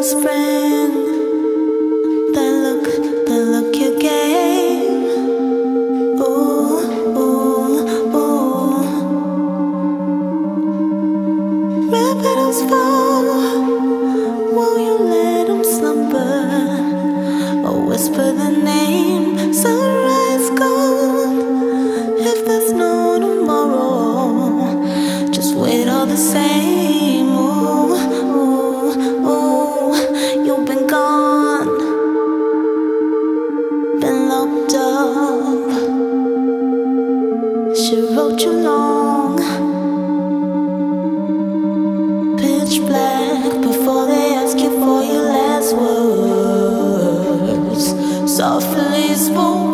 spring. The look you gave. Ooh, ooh, ooh. Red petals fall. Won't you let them slumber? Or whisper the name. Sunrise gone. If there's no tomorrow, just wait all the same. Ooh, ooh, ooh. You've been gone, been locked up. She wrote you long, pitch black before they ask you for your last words. Softly spoken.